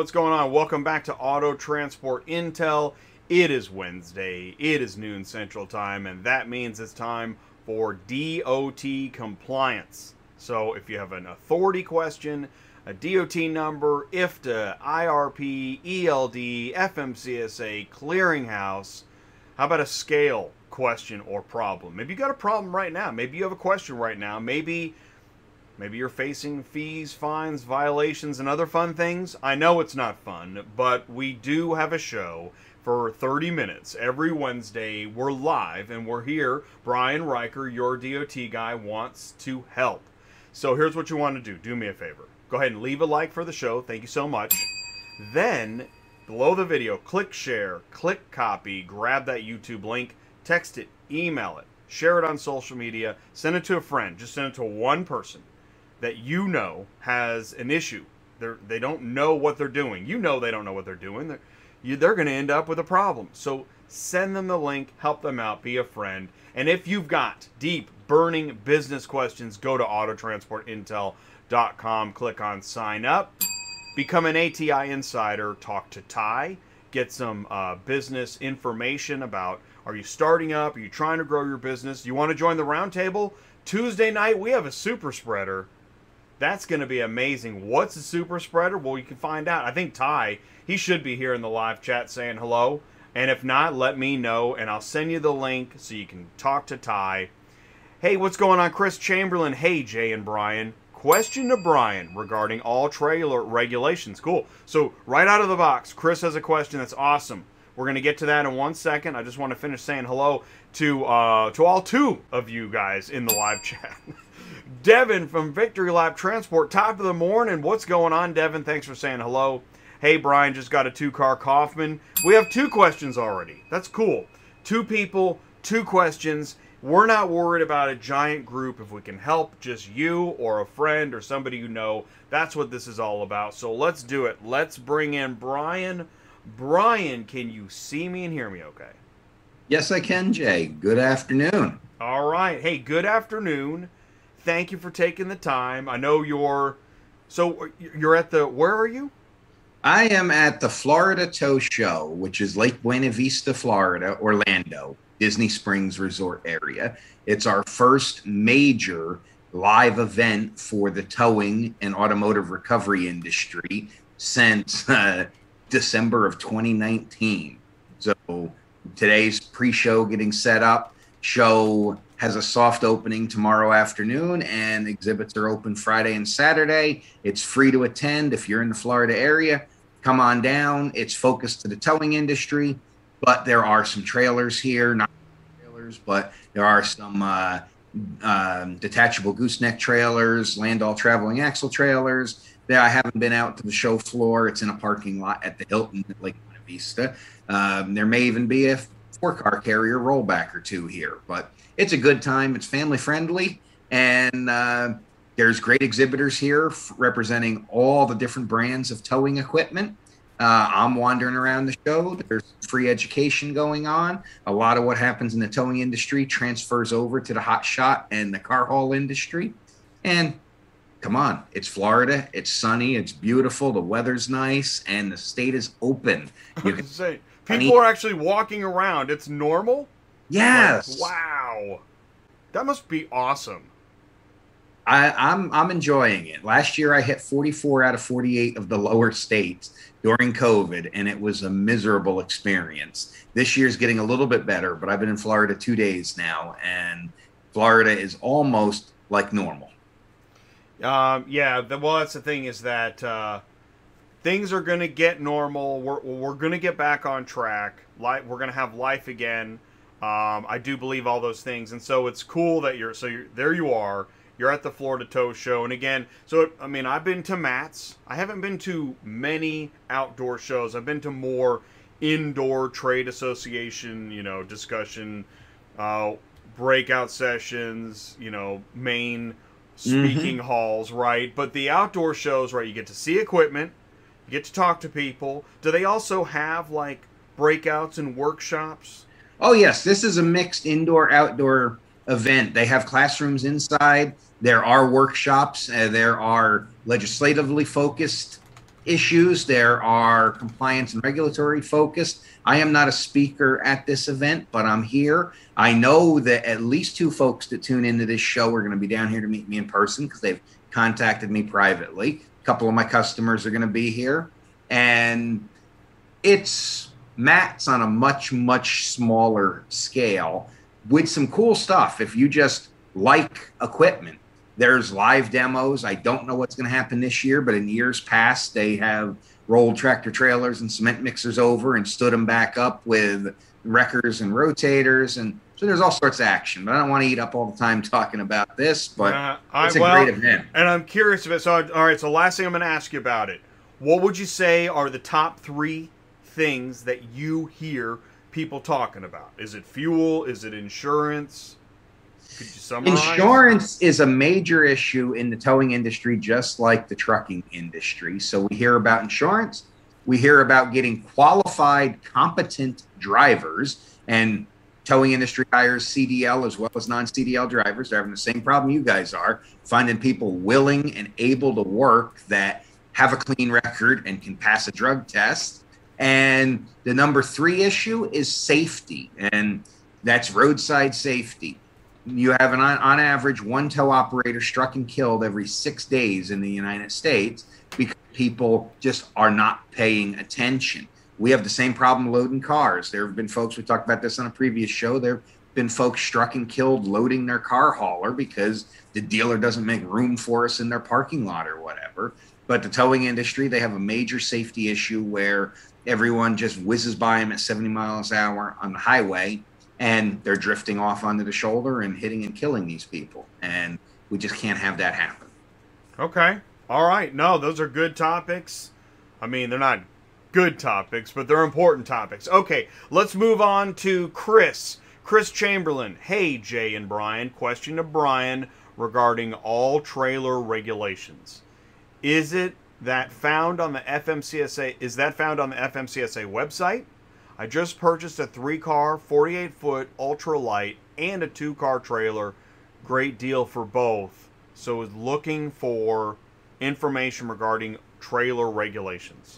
what's going on? Welcome back to Auto Transport Intel. It is Wednesday, it is noon Central Time, and that means it's time for DOT compliance. So if you have an authority question, a DOT number, IFTA, IRP, ELD, FMCSA, clearinghouse, how about a scale question or problem? Maybe you got a problem right now. Maybe you have a question right now. Maybe you're facing fees, fines, violations, and other fun things. I know it's not fun, but we do have a show for 30 minutes every Wednesday. We're live, and we're here. Brian Riker, your DOT guy, wants to help. So here's what you want to do. Do me a favor. Go ahead and leave a like for the show. Thank you so much. Then, below the video, click share, click copy, grab that YouTube link, text it, email it, share it on social media, send it to a friend. Just send it to one person that you know has an issue. They don't know what they're doing. You know they don't know what they're doing. They're going to end up with a problem. So send them the link, help them out, be a friend. And if you've got deep, burning business questions, go to autotransportintel.com, click on sign up, become an ATI insider, talk to Ty, get some business information about, are you starting up? Are you trying to grow your business? You want to join the roundtable? Tuesday night, we have a super spreader. That's going to be amazing. What's a super spreader? Well, you can find out. I think Ty, he should be here in the live chat saying hello. And if not, let me know, and I'll send you the link so you can talk to Ty. Hey, what's going on? Chris Chamberlain. Hey, Jay and Brian. Question to Brian regarding all trailer regulations. Cool. So right out of the box, Chris has a question that's awesome. We're going to get to that in 1 second. I just want to finish saying hello to all two of you guys in the live chat. Devin from Victory Lap Transport, top of the morning. What's going on, Devin? Thanks for saying hello. Hey, Brian, just got a two-car Kaufman. We have 2 questions already. That's cool. 2 people, 2 questions. We're not worried about a giant group. If we can help just you or a friend or somebody you know, that's what this is all about. So let's do it. Let's bring in Brian. Brian, can you see me and hear me okay? Yes, I can, Jay. Good afternoon. All right. Hey, good afternoon. Thank you for taking the time. I know you're at the, where are you? I am at the Florida Tow Show, which is Lake Buena Vista, Florida, Orlando, Disney Springs Resort area. It's our first major live event for the towing and automotive recovery industry since December of 2019. So today's pre-show getting set up. Show has a soft opening tomorrow afternoon, and exhibits are open Friday and Saturday. It's free to attend. If you're in the Florida area, come on down. It's focused to the towing industry, but there are some trailers here, not trailers, but there are some detachable gooseneck trailers, Landau traveling axle trailers. I haven't been out to the show floor. It's in a parking lot at the Hilton at Lake Buena Vista. There may even be a 4-car carrier rollback or 2 here, but it's a good time. It's family friendly, and there's great exhibitors here representing all the different brands of towing equipment. I'm wandering around the show. There's free education going on. A lot of what happens in the towing industry transfers over to the hot shot and the car haul industry. And come on, it's Florida. It's sunny. It's beautiful. The weather's nice, and the state is open. You can say people are actually walking around. It's normal. Yes. Like, wow. That must be awesome. I'm enjoying it. Last year I hit 44 out of 48 of the lower states during COVID, and it was a miserable experience. This year's getting a little bit better, but I've been in Florida 2 days now, and Florida is almost like normal. Yeah, well, that's the thing, is that things are going to get normal. We're going to get back on track. We're going to have life again. I do believe all those things, and so it's cool that you're there. You are. You're at the Florida Tow Show, and again, I mean, I've been to MATS. I haven't been to many outdoor shows. I've been to more indoor trade association, discussion, breakout sessions, main speaking halls, right? But the outdoor shows, right, you get to see equipment, you get to talk to people. Do they also have, like, breakouts and workshops? Oh, yes. This is a mixed indoor-outdoor event. They have classrooms inside. There are workshops. There are legislatively focused issues. There are compliance and regulatory focused. I am not a speaker at this event, but I'm here. I know that at least 2 folks that tune into this show are going to be down here to meet me in person because they've contacted me privately. A couple of my customers are going to be here. And it's mats on a much, much smaller scale with some cool stuff. If you just like equipment, there's live demos. I don't know what's going to happen this year, but in years past, they have rolled tractor trailers and cement mixers over and stood them back up with wreckers and rotators. And so there's all sorts of action. But I don't want to eat up all the time talking about this, but it's a great event. And I'm curious about it. So, all right, so last thing I'm going to ask you about it. What would you say are the top 3 things that you hear people talking about? Is it fuel? Is it insurance? Could you summarize? Insurance is a major issue in the towing industry, just like the trucking industry. So we hear about insurance. We hear about getting qualified, competent drivers, and towing industry hires CDL as well as non-CDL drivers. They're having the same problem you guys are, finding people willing and able to work that have a clean record and can pass a drug test. And the number 3 issue is safety, and that's roadside safety. You have on average 1 tow operator struck and killed every 6 days in the United States because people just are not paying attention. We have the same problem loading cars. There have been folks, we talked about this on a previous show, there have been folks struck and killed loading their car hauler because the dealer doesn't make room for us in their parking lot or whatever. But the towing industry, they have a major safety issue where everyone just whizzes by them at 70 miles an hour on the highway, and they're drifting off onto the shoulder and hitting and killing these people. And we just can't have that happen. Okay. All right. No, those are good topics. I mean, they're not good topics, but they're important topics. Okay, let's move on to Chris. Chris Chamberlain. Hey, Jay and Brian. Question to Brian regarding all trailer regulations. Is that found on the FMCSA website? I just purchased a 3-car, 48-foot ultralight and a 2-car trailer. Great deal for both. So was looking for information regarding trailer regulations.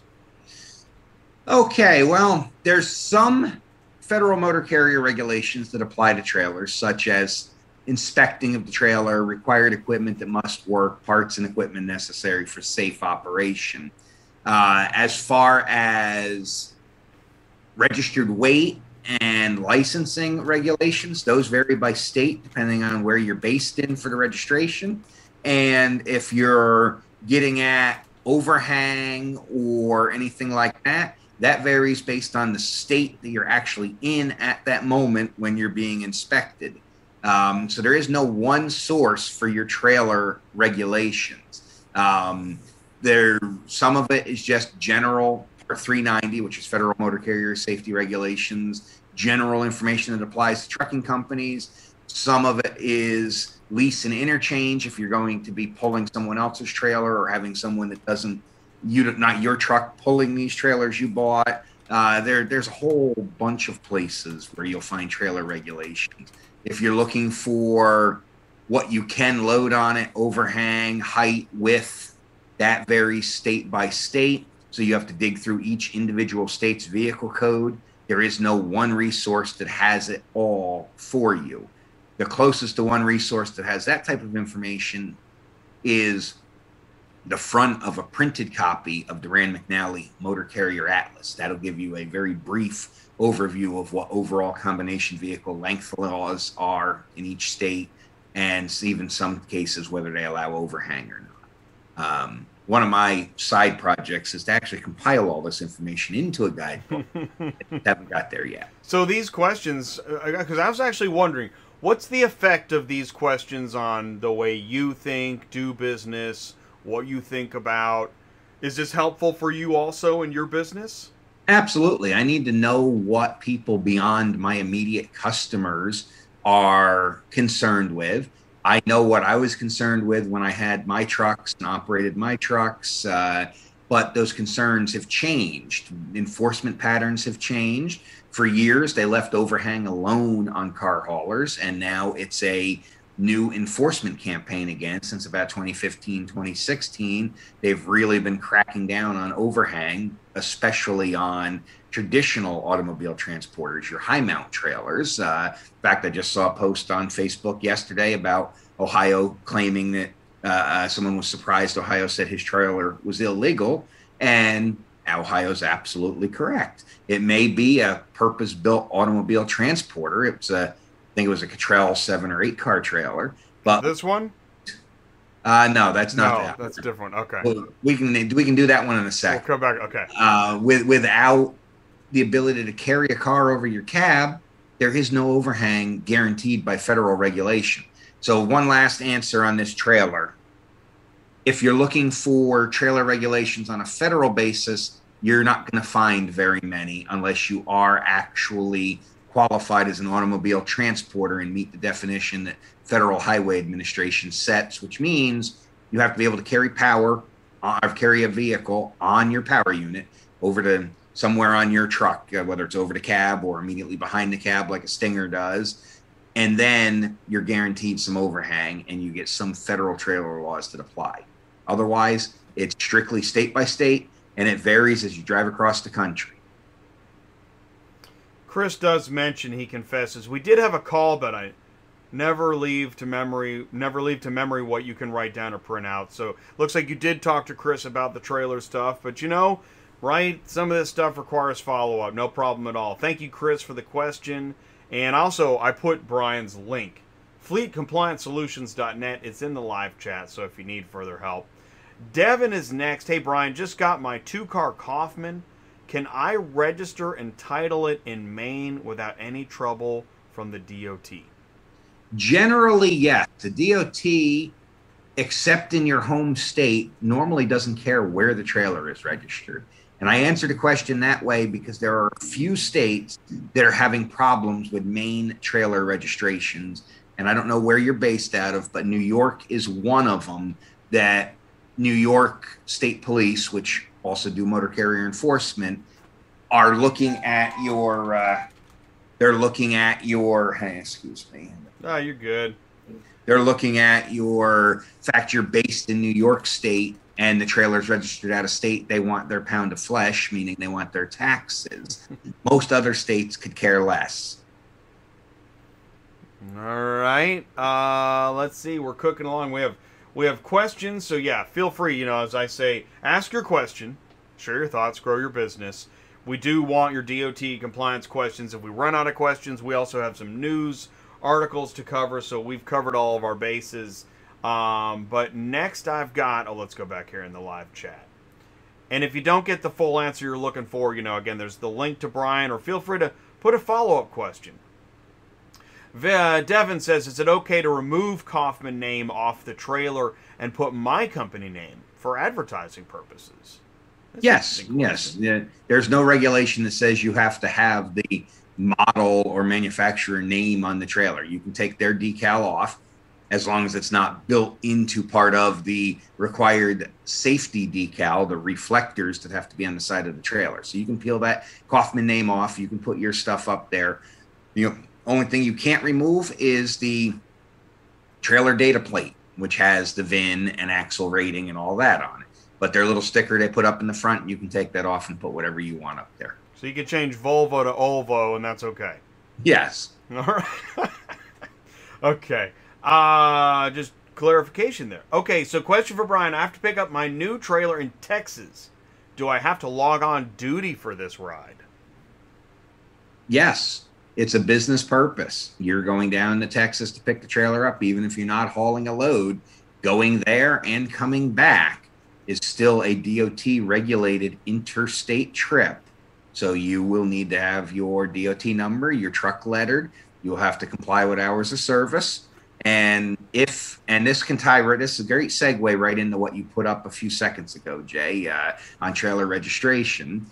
Okay, well, there's some federal motor carrier regulations that apply to trailers, such as inspecting of the trailer, required equipment that must work, parts and equipment necessary for safe operation. As far as registered weight and licensing regulations, those vary by state depending on where you're based in for the registration. And if you're getting at overhang or anything like that, that varies based on the state that you're actually in at that moment when you're being inspected. So there is no one source for your trailer regulations. Some of it is just general 390, which is Federal Motor Carrier Safety Regulations, general information that applies to trucking companies. Some of it is lease and interchange if you're going to be pulling someone else's trailer or having someone that not your truck pulling these trailers you bought. There's a whole bunch of places where you'll find trailer regulations. If you're looking for what you can load on it, overhang, height, width, that varies state by state. So you have to dig through each individual state's vehicle code. There is no one resource that has it all for you. The closest to one resource that has that type of information is the front of a printed copy of the Rand McNally Motor Carrier Atlas. That'll give you a very brief overview of what overall combination vehicle length laws are in each state, and even some cases whether they allow overhang or not. One of my side projects is to actually compile all this information into a guidebook. Haven't got there yet. So these questions, because I was actually wondering, what's the effect of these questions on the way you think, do business, what you think about? Is this helpful for you also in your business? Absolutely. I need to know what people beyond my immediate customers are concerned with. I know what I was concerned with when I had my trucks and operated my trucks, but those concerns have changed. Enforcement patterns have changed. For years, they left overhang alone on car haulers, and now it's a new enforcement campaign again since about 2015, 2016. They've really been cracking down on overhang, especially on traditional automobile transporters, your high mount trailers. In fact, I just saw a post on Facebook yesterday about Ohio claiming that someone was surprised Ohio said his trailer was illegal, and Ohio's absolutely correct. It may be a purpose-built automobile transporter. I think it was a Cottrell 7 or 8 car trailer. But this one? No, that's not no, that. That's different. Okay. Well, we can do that one in a sec. We'll come back. Okay. Without the ability to carry a car over your cab, there is no overhang guaranteed by federal regulation. So one last answer on this trailer. If you're looking for trailer regulations on a federal basis, you're not going to find very many unless you are actually qualified as an automobile transporter and meet the definition that Federal Highway Administration sets, which means you have to be able to carry carry a vehicle on your power unit over to somewhere on your truck, whether it's over the cab or immediately behind the cab like a Stinger does. And then you're guaranteed some overhang and you get some federal trailer laws that apply. Otherwise, it's strictly state by state and it varies as you drive across the country. Chris does mention, he confesses, we did have a call, but I never leave to memory what you can write down or print out. So looks like you did talk to Chris about the trailer stuff, but right, some of this stuff requires follow-up. No problem at all. Thank you, Chris, for the question. And also, I put Brian's link, fleetcompliancesolutions.net. It's in the live chat, so if you need further help. Devin is next. Hey, Brian, just got my 2-car Kaufman. Can I register and title it in Maine without any trouble from the DOT? Generally, yes. The DOT, except in your home state, normally doesn't care where the trailer is registered. And I answered the question that way because there are a few states that are having problems with Maine trailer registrations. And I don't know where you're based out of, but New York is one of them that New York State Police, which also do motor carrier enforcement, are looking at your hey, excuse me. Oh, you're good. They're looking at your fact you're based in New York State and the trailer's registered out of state. They want their pound of flesh, meaning they want their taxes. Most other states could care less. All right. Let's see. We're cooking along. We have questions, so yeah, feel free, as I say, ask your question, share your thoughts, grow your business. We do want your DOT compliance questions. If we run out of questions, we also have some news articles to cover, so we've covered all of our bases. But next I've got, let's go back here in the live chat. And if you don't get the full answer you're looking for, again, there's the link to Brian, or feel free to put a follow-up question. Devin says, is it okay to remove Kaufman name off the trailer and put my company name for advertising purposes? Yes. Yeah, there's no regulation that says you have to have the model or manufacturer name on the trailer. You can take their decal off as long as it's not built into part of the required safety decal, the reflectors that have to be on the side of the trailer. So you can peel that Kaufman name off. You can put your stuff up there. Only thing you can't remove is the trailer data plate, which has the VIN and axle rating and all that on it. But their little sticker they put up in the front, you can take that off and put whatever you want up there. So you can change Volvo to Olvo, and that's okay? Yes. All right. Okay. Just clarification there. Okay, so question for Brian. I have to pick up my new trailer in Texas. Do I have to log on duty for this ride? Yes. It's a business purpose. You're going down to Texas to pick the trailer up, even if you're not hauling a load. Going there and coming back is still a DOT-regulated interstate trip. So you will need to have your DOT number, your truck lettered. You'll have to comply with hours of service. And this can tie right, this is a great segue right into what you put up a few seconds ago, Jay, on trailer registration.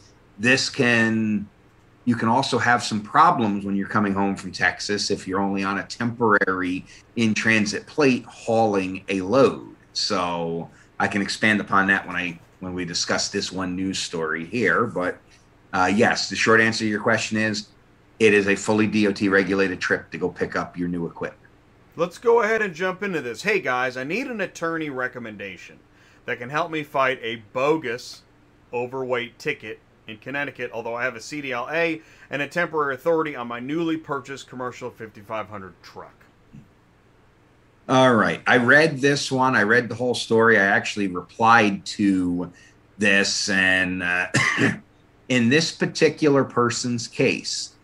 You can also have some problems when you're coming home from Texas if you're only on a temporary in-transit plate hauling a load. So I can expand upon that when we discuss this one news story here. But yes, the short answer to your question is it is a fully DOT regulated trip to go pick up your new equipment. Let's go ahead and jump into this. Hey guys, I need an attorney recommendation that can help me fight a bogus overweight ticket in Connecticut, although I have a CDLA and a temporary authority on my newly purchased commercial 5500 truck. All right. I read this one. I read the whole story. I actually replied to this. And in this particular person's case,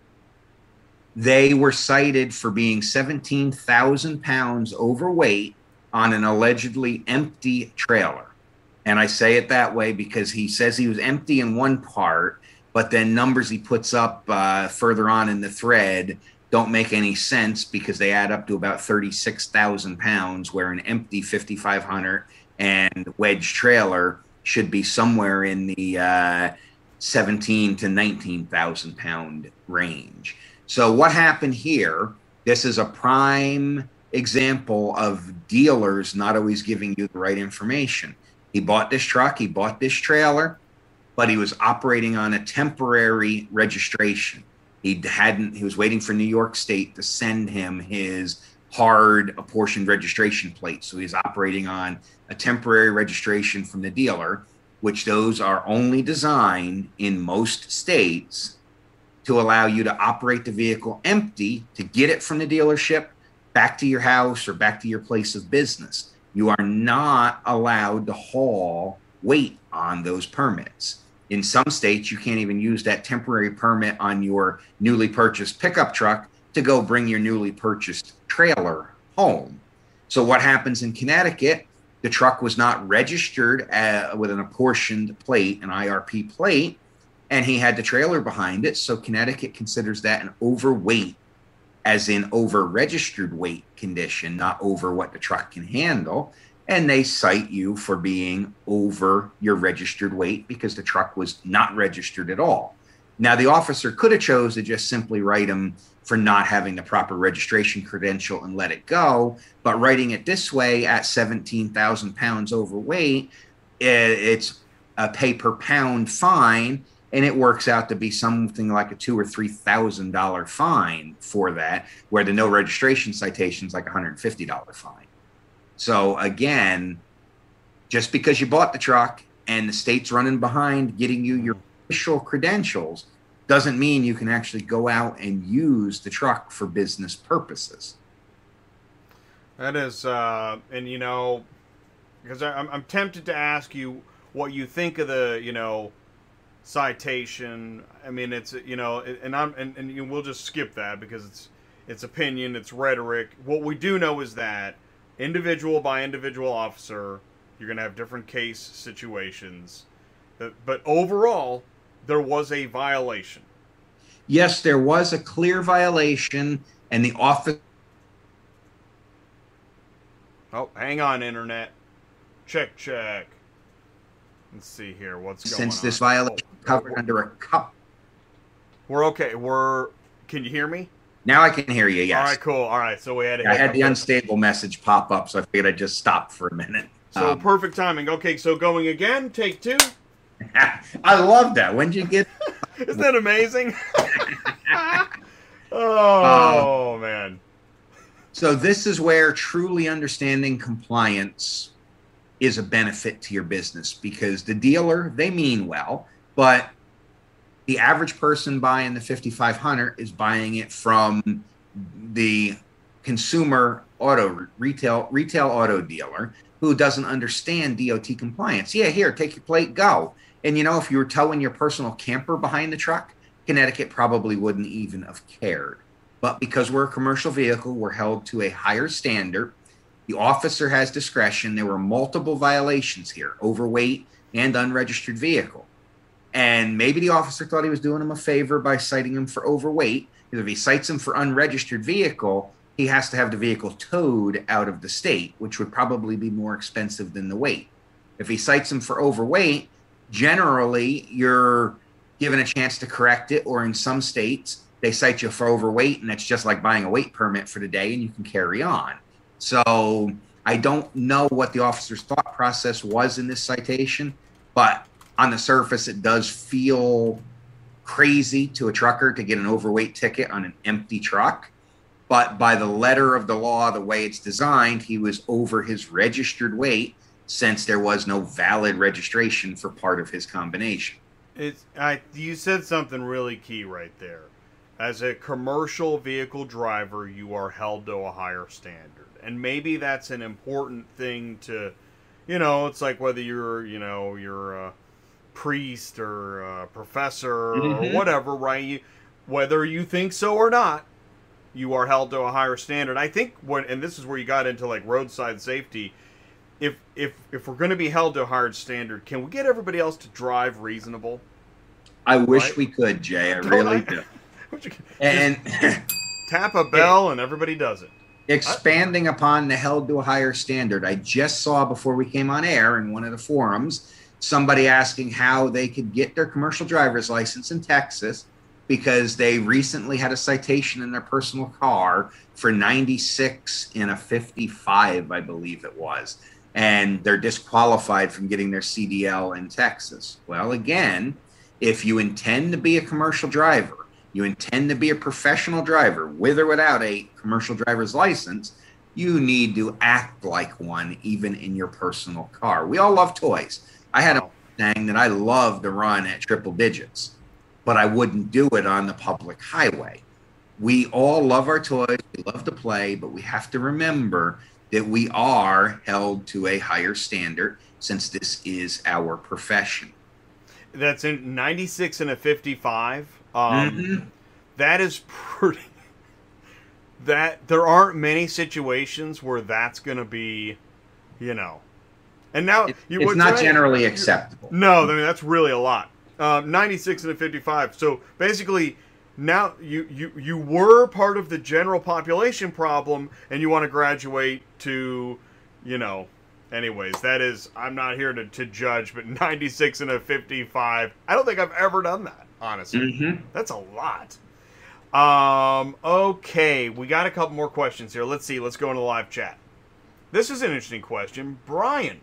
they were cited for being 17,000 pounds overweight on an allegedly empty trailer. And I say it that way because he says he was empty in one part, but then numbers he puts up further on in the thread don't make any sense because they add up to about 36,000 pounds, where an empty 5,500 and wedge trailer should be somewhere in the 17 to 19,000 pound range. So what happened here, this is a prime example of dealers not always giving you the right information. He bought this truck, he bought this trailer, but he was operating on a temporary registration. He was waiting for New York State to send him his hard apportioned registration plate. So he's operating on a temporary registration from the dealer, which those are only designed in most states to allow you to operate the vehicle empty to get it from the dealership back to your house or back to your place of business. You are not allowed to haul weight on those permits. In some states, you can't even use that temporary permit on your newly purchased pickup truck to go bring your newly purchased trailer home. So what happens in Connecticut, the truck was not registered with an apportioned plate, an IRP plate, and he had the trailer behind it. So Connecticut considers that an overweight, as in over registered weight condition, not over what the truck can handle. And they cite you for being over your registered weight because the truck was not registered at all. Now, the officer could have chose to just simply write him for not having the proper registration credential and let it go. But writing it this way at 17,000 pounds overweight, it's a pay per pound fine. And it works out to be something like a $2,000 or $3,000 fine for that, where the no registration citation is like a $150 fine. So again, just because you bought the truck and the state's running behind getting you your official credentials doesn't mean you can actually go out and use the truck for business purposes. That is, and you know, because I'm tempted to ask you what you think of the, you know, citation. I mean, it's, you know, and we'll just skip that because it's opinion, it's rhetoric. What we do know is that individual by individual officer, you're going to have different case situations. But overall, there was a violation. Yes, there was a clear violation, and the office... Oh, hang on, Internet. Check. Let's see here. What's going on? Since this violation covered under a cup... We're okay. Can you hear me? Now I can hear you, yes. All right, cool. All right, so we had I had the unstable message pop up, so I figured I'd just stop for a minute. So perfect timing. Okay, so going again, take two. I love that. When did you get... Isn't that amazing? Oh, man. So this is where truly understanding compliance is a benefit to your business, because the dealer, they mean well, but the average person buying the 5500 is buying it from the consumer retail auto dealer who doesn't understand DOT compliance. Yeah, here, take your plate, go. And you know, if you were towing your personal camper behind the truck, Connecticut probably wouldn't even have cared. But because we're a commercial vehicle, we're held to a higher standard. The officer has discretion. There were multiple violations here, overweight and unregistered vehicle. And maybe the officer thought he was doing him a favor by citing him for overweight. Because if he cites him for unregistered vehicle, he has to have the vehicle towed out of the state, which would probably be more expensive than the weight. If he cites him for overweight, generally you're given a chance to correct it, or in some states, they cite you for overweight, and it's just like buying a weight permit for the day, and you can carry on. So I don't know what the officer's thought process was in this citation, but on the surface, it does feel crazy to a trucker to get an overweight ticket on an empty truck. but by the letter of the law, the way it's designed, he was over his registered weight since there was no valid registration for part of his combination. You said something really key right there. As a commercial vehicle driver, you are held to a higher standard. And maybe that's an important thing to, it's like whether you're a priest or a professor or whatever, right? Whether you think so or not, you are held to a higher standard. I think and this is where you got into like roadside safety. If we're going to be held to a higher standard, can we get everybody else to drive reasonable? I wish we could, Jay. I really do. And tap a bell and everybody does it. Expanding upon the held to a higher standard, I just saw before we came on air in one of the forums somebody asking how they could get their commercial driver's license in Texas because they recently had a citation in their personal car for 96 in a 55, I believe it was. And they're disqualified from getting their CDL in Texas. Well, again, if you intend to be a commercial driver, you intend to be a professional driver with or without a commercial driver's license, you need to act like one, even in your personal car. We all love toys. I had a thing that I loved to run at triple digits, but I wouldn't do it on the public highway. We all love our toys. We love to play, but we have to remember that we are held to a higher standard since this is our profession. That's in 96 and a 55. That is pretty. That there aren't many situations where that's going to be, And now it's not generally acceptable. No, I mean that's really a lot. 96 and a 55. So basically, now you were part of the general population problem, and you want to graduate to, Anyways, that is, I'm not here to judge, but 96 and a 55. I don't think I've ever done that, honestly. That's a lot. Okay, we got a couple more questions here. Let's see. Let's go into the live chat. This is an interesting question. Brian,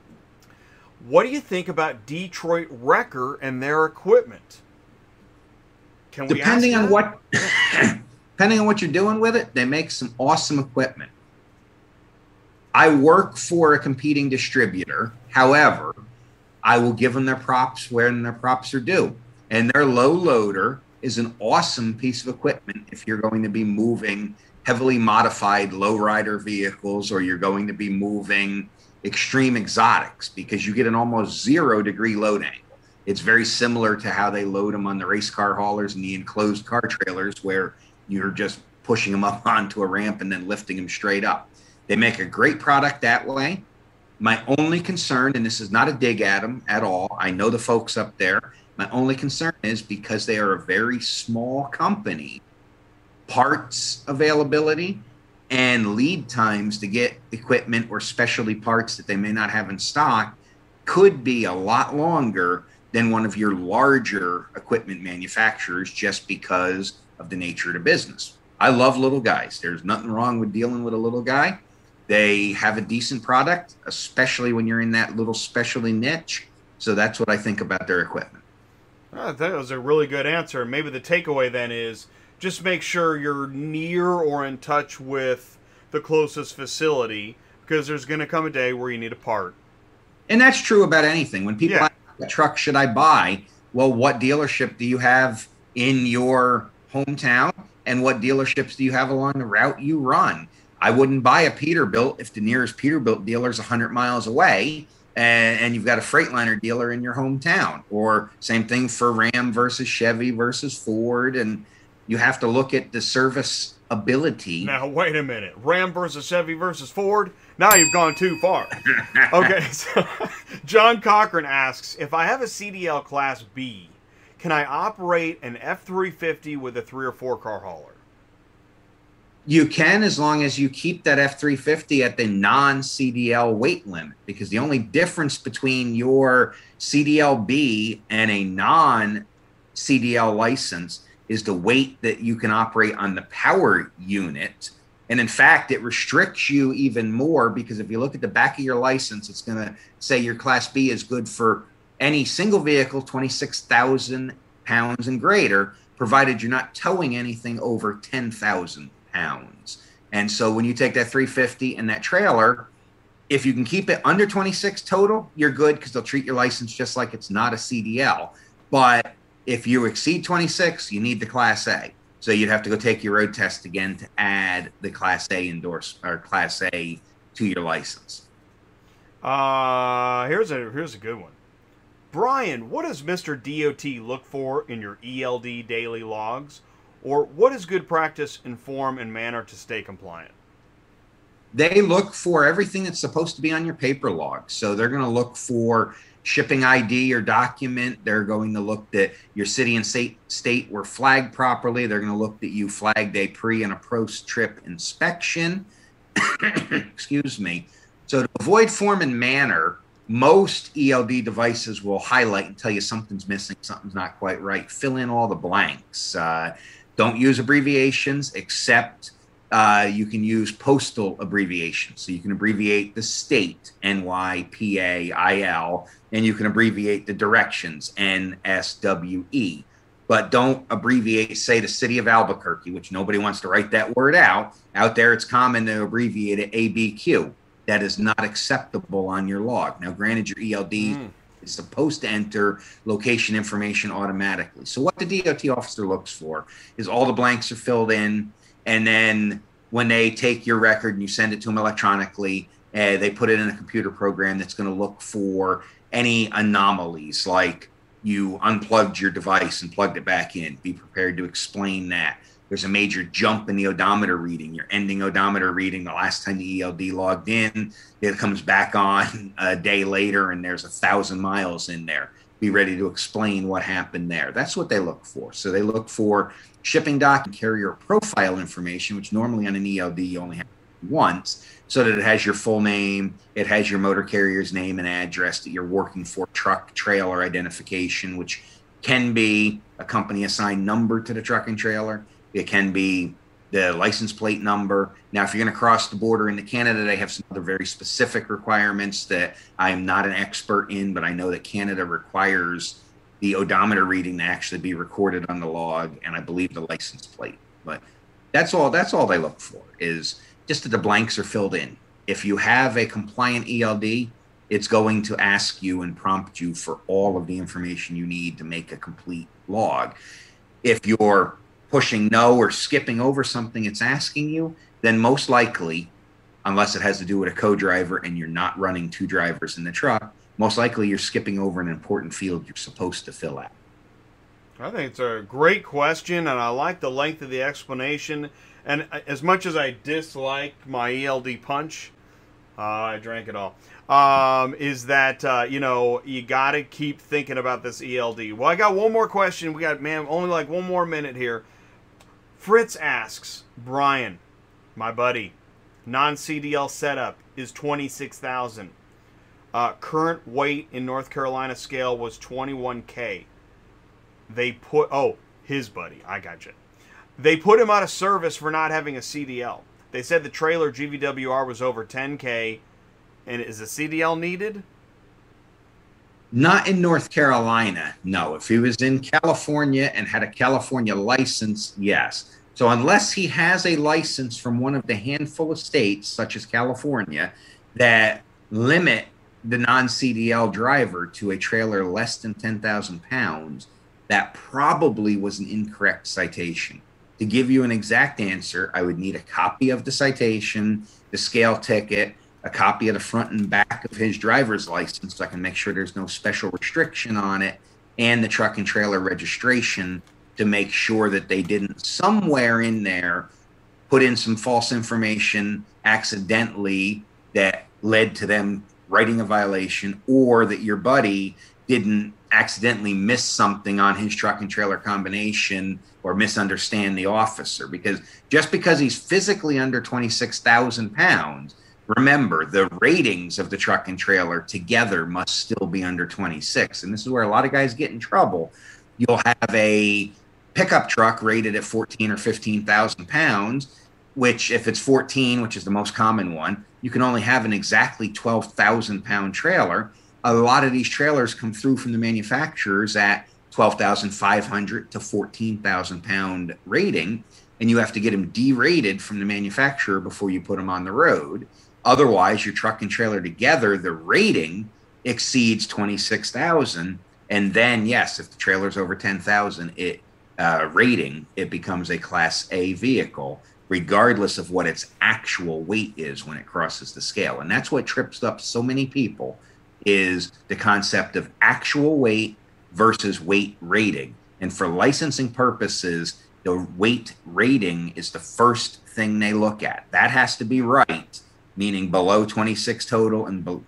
what do you think about Detroit Wrecker and their equipment? Can we depending on what depending on what you're doing with it, they make some awesome equipment. I work for a competing distributor. However, I will give them their props when their props are due. And their low loader is an awesome piece of equipment if you're going to be moving heavily modified lowrider vehicles or you're going to be moving extreme exotics because you get an almost 0-degree load angle. It's very similar to how they load them on the race car haulers and the enclosed car trailers where you're just pushing them up onto a ramp and then lifting them straight up. They make a great product that way. My only concern, and this is not a dig at them at all, I know the folks up there, my only concern is because they are a very small company, parts availability and lead times to get equipment or specialty parts that they may not have in stock could be a lot longer than one of your larger equipment manufacturers just because of the nature of the business. I love little guys. There's nothing wrong with dealing with a little guy. They have a decent product, especially when you're in that little specialty niche. So that's what I think about their equipment. That was a really good answer. Maybe the takeaway then is just make sure you're near or in touch with the closest facility because there's going to come a day where you need a part. And that's true about anything. When people ask, what truck should I buy? Well, what dealership do you have in your hometown? And what dealerships do you have along the route you run? I wouldn't buy a Peterbilt if the nearest Peterbilt dealer is 100 miles away and you've got a Freightliner dealer in your hometown. Or same thing for Ram versus Chevy versus Ford. And you have to look at the service ability. Now, wait a minute. Ram versus Chevy versus Ford? Now you've gone too far. Okay, so John Cochran asks, if I have a CDL Class B, can I operate an F-350 with a 3 or 4 car hauler? You can, as long as you keep that F-350 at the non-CDL weight limit, because the only difference between your CDL B and a non-CDL license is the weight that you can operate on the power unit. And in fact, it restricts you even more because if you look at the back of your license, it's going to say your Class B is good for any single vehicle, 26,000 pounds and greater, provided you're not towing anything over 10,000 pounds. And so when you take that 350 and that trailer, if you can keep it under 26 total, you're good because they'll treat your license just like it's not a CDL. But if you exceed 26, you need the Class A. So you'd have to go take your road test again to add the Class A or Class A to your license. Here's a good one. Brian, what does Mr. DOT look for in your ELD daily logs? Or what is good practice in form and manner to stay compliant? They look for everything that's supposed to be on your paper log. So they're going to look for shipping ID or document. They're going to look that your city and state were flagged properly. They're going to look that you flagged a pre and a post-trip inspection. Excuse me. So to avoid form and manner, most ELD devices will highlight and tell you something's missing, something's not quite right. Fill in all the blanks. Don't use abbreviations, except you can use postal abbreviations. So you can abbreviate the state, NYPAIL, and you can abbreviate the directions, NSWE. But don't abbreviate, say, the city of Albuquerque, which nobody wants to write that word out. Out there, it's common to abbreviate it ABQ. That is not acceptable on your log. Now, granted, your ELD is supposed to enter location information automatically. So what the DOT officer looks for is all the blanks are filled in, and then when they take your record and you send it to them electronically, they put it in a computer program that's going to look for any anomalies, like you unplugged your device and plugged it back in. Be prepared to explain that. There's a major jump in the odometer reading. Your ending odometer reading, the last time the ELD logged in, it comes back on a day later and there's 1,000 miles in there. Be ready to explain what happened there. That's what they look for. So they look for shipping doc and carrier profile information, which normally on an ELD you only have once, so that it has your full name, it has your motor carrier's name and address that you're working for, truck, trailer identification, which can be a company assigned number to the truck and trailer. It can be the license plate number. Now, if you're going to cross the border into Canada, they have some other very specific requirements that I'm not an expert in, but I know that Canada requires the odometer reading to actually be recorded on the log, and I believe the license plate. But that's all they look for, is just that the blanks are filled in. If you have a compliant ELD, it's going to ask you and prompt you for all of the information you need to make a complete log. If you're pushing no or skipping over something it's asking you, then most likely, unless it has to do with a co-driver and you're not running two drivers in the truck, most likely you're skipping over an important field you're supposed to fill out. I think it's a great question, and I like the length of the explanation. And as much as I dislike my ELD punch, I drank it all, is that, you got to keep thinking about this ELD. Well, I got one more question. We got, only like one more minute here. Fritz asks, Brian, my buddy, non-CDL setup is 26,000. Current weight in North Carolina scale was 21K. They put, his buddy, I gotcha. They put him out of service for not having a CDL. They said the trailer GVWR was over 10K. And is a CDL needed? Not in North Carolina, no. If he was in California and had a California license, yes. So unless he has a license from one of the handful of states, such as California, that limit the non-CDL driver to a trailer less than 10,000 pounds, that probably was an incorrect citation. To give you an exact answer, I would need a copy of the citation, the scale ticket, a copy of the front and back of his driver's license so I can make sure there's no special restriction on it, and the truck and trailer registration to make sure that they didn't somewhere in there put in some false information accidentally that led to them writing a violation, or that your buddy didn't accidentally miss something on his truck and trailer combination or misunderstand the officer. Because just because he's physically under 26,000 pounds, remember, the ratings of the truck and trailer together must still be under 26. And this is where a lot of guys get in trouble. You'll have a pickup truck rated at 14 or 15,000 pounds, which if it's 14, which is the most common one, you can only have an exactly 12,000 pound trailer. A lot of these trailers come through from the manufacturers at 12,500 to 14,000 pound rating. and you have to get them derated from the manufacturer before you put them on the road. Otherwise, your truck and trailer together, the rating exceeds 26,000. And then, yes, if the trailer's over 10,000, rating, it becomes a Class A vehicle, regardless of what its actual weight is when it crosses the scale. And that's what trips up so many people, is the concept of actual weight versus weight rating. And for licensing purposes, the weight rating is the first thing they look at. That has to be right, meaning below 26 total and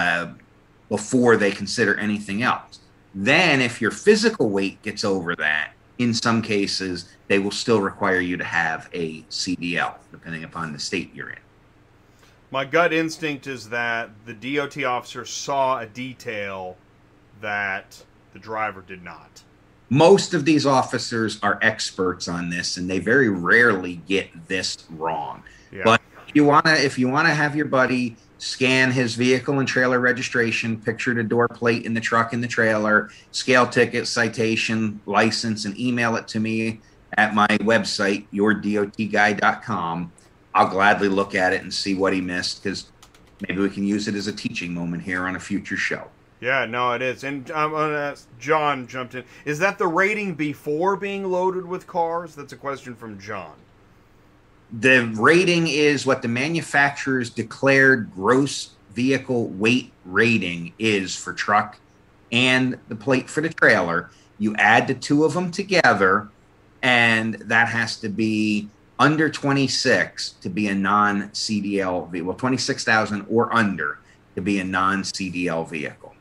before they consider anything else. Then if your physical weight gets over that, in some cases, they will still require you to have a CDL, depending upon the state you're in. My gut instinct is that the DOT officer saw a detail that the driver did not. Most of these officers are experts on this, and they very rarely get this wrong. Yeah. But if you wanna have your buddy scan his vehicle and trailer registration, picture the door plate in the truck and the trailer, scale ticket, citation, license, and email it to me at my website, yourdotguy.com. I'll gladly look at it and see what he missed, because maybe we can use it as a teaching moment here on a future show. Yeah, no, it is. And I'm going to ask, John jumped in. Is that the rating before being loaded with cars? That's a question from John. The rating is what the manufacturer's declared gross vehicle weight rating is for truck and the plate for the trailer. You add the two of them together, and that has to be under 26 to be a non-CDL vehicle. Well, 26,000 or under to be a non-CDL vehicle.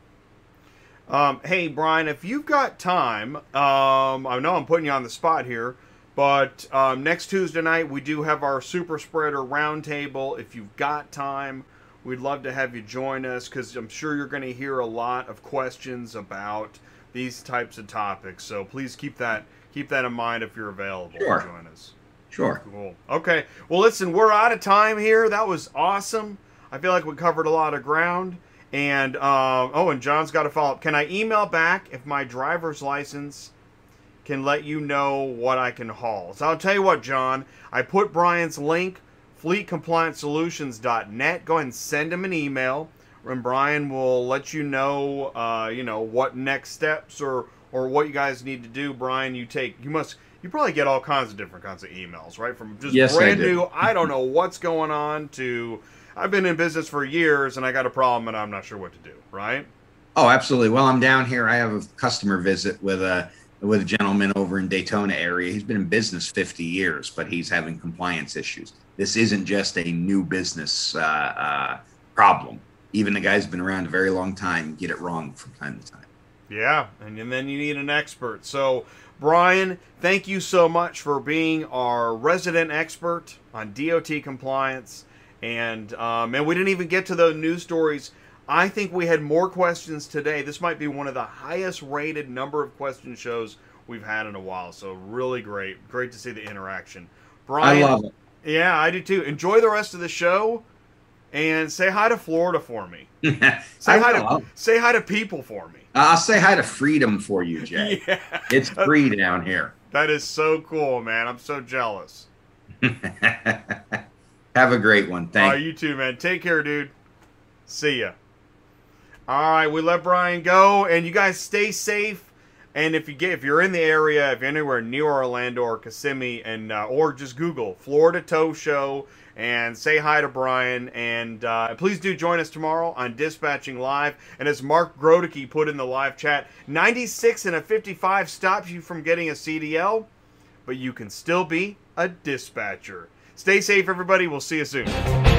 Hey, Brian, if you've got time, I know I'm putting you on the spot here, but next Tuesday night we do have our Super Spreader Roundtable. If you've got time, we'd love to have you join us, because I'm sure you're going to hear a lot of questions about these types of topics. So please keep that in mind if you're available. Sure. To join us. Sure. Cool. Okay. Well, listen, we're out of time here. That was awesome. I feel like we covered a lot of ground. And, and John's got a follow-up. Can I email back if my driver's license can let you know what I can haul? So I'll tell you what, John. I put Brian's link, fleetcompliancesolutions.net. Go ahead and send him an email, and Brian will let you know, what next steps or what you guys need to do. Brian, you probably get all kinds of different kinds of emails, right? From just brand new, I don't know what's going on, to I've been in business for years and I got a problem and I'm not sure what to do, right? Oh, absolutely. Well, I'm down here. I have a customer visit with a gentleman over in Daytona area. He's been in business 50 years, but he's having compliance issues. This isn't just a new business problem. Even the guy's been around a very long time get it wrong from time to time. Yeah, and then you need an expert. So, Brian, thank you so much for being our resident expert on DOT compliance. And we didn't even get to the news stories. I think we had more questions today. This might be one of the highest rated number of question shows we've had in a while. So really great. Great to see the interaction. Brian, I love it. Yeah, I do too. Enjoy the rest of the show, and say hi to Florida for me. Say hi to people for me. I'll say hi to freedom for you, Jay. Yeah. It's free down here. That is so cool, man. I'm so jealous. Have a great one. Thank you. You too, man. Take care, dude. See ya. All right, we let Brian go, and you guys stay safe. And if you're in the area, if you're anywhere near Orlando or Kissimmee, and or just Google Florida Tow Show and say hi to Brian. And please do join us tomorrow on Dispatching Live. And as Mark Grodicke put in the live chat, 96 and a 55 stops you from getting a CDL, but you can still be a dispatcher. Stay safe, everybody. We'll see you soon.